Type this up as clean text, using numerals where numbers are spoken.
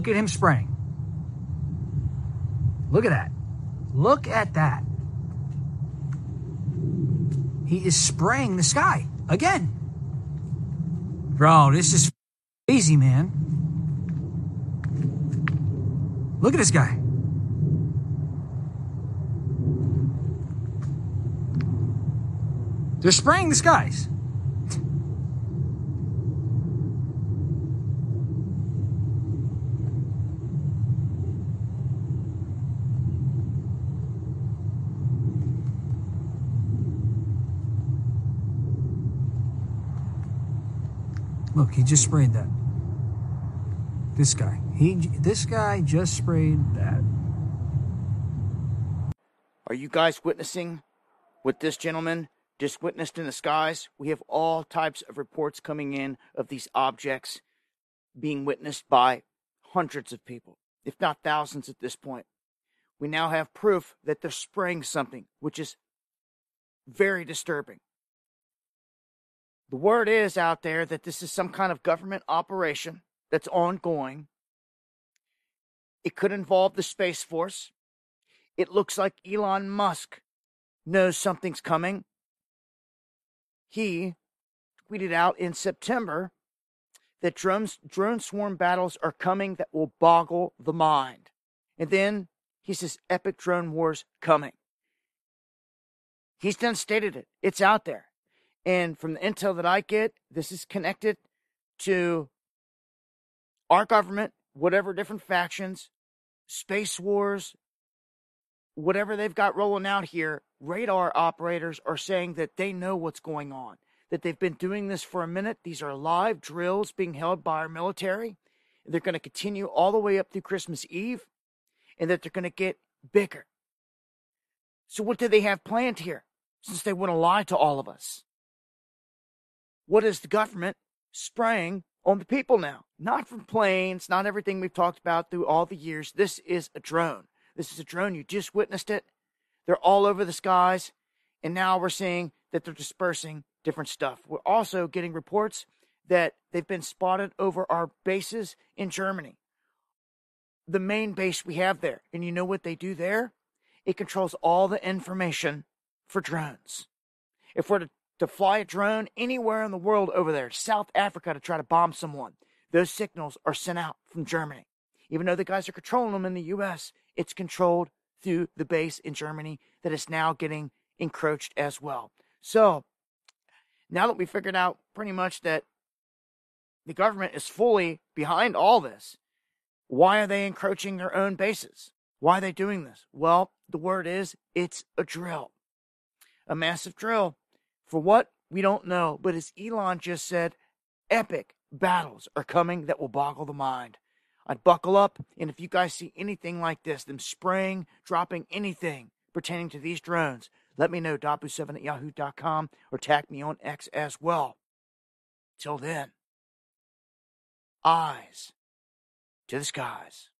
at him spraying. Look at that. Look at that. He is spraying the sky again. Bro, this is crazy, man. Look at this guy. They're spraying the skies. Look, he just sprayed that. This guy. This guy just sprayed that. Are you guys witnessing what this gentleman just witnessed in the skies? We have all types of reports coming in of these objects being witnessed by hundreds of people, if not thousands at this point. We now have proof that they're spraying something, which is very disturbing. The word is out there that this is some kind of government operation that's ongoing. It could involve the Space Force. It looks like Elon Musk knows something's coming. He tweeted out in September that drone swarm battles are coming that will boggle the mind. And then he says epic drone wars coming. He's done stated it. It's out there. And from the intel that I get, this is connected to our government, whatever different factions, space wars, whatever they've got rolling out here. Radar operators are saying that they know what's going on, that they've been doing this for a minute. These are live drills being held by our military. They're going to continue all the way up through Christmas Eve, and that they're going to get bigger. So what do they have planned here, since they want to lie to all of us? What is the government spraying on the people now? Not from planes, not everything we've talked about through all the years. This is a drone. This is a drone. You just witnessed it. They're all over the skies. And now we're seeing that they're dispersing different stuff. We're also getting reports that they've been spotted over our bases in Germany. The main base we have there. And you know what they do there? It controls all the information for drones. If we're to fly a drone anywhere in the world over there, South Africa, to try to bomb someone, those signals are sent out from Germany. Even though the guys are controlling them in the U.S., it's controlled through the base in Germany that is now getting encroached as well. So, now that we figured out pretty much that the government is fully behind all this, why are they encroaching their own bases? Why are they doing this? Well, the word is, it's a drill. A massive drill. For what? We don't know. But as Elon just said, epic battles are coming that will boggle the mind. I'd buckle up, and if you guys see anything like this, them spraying, dropping anything pertaining to these drones, let me know, Dabu7@yahoo.com, or tag me on X as well. Till then, eyes to the skies.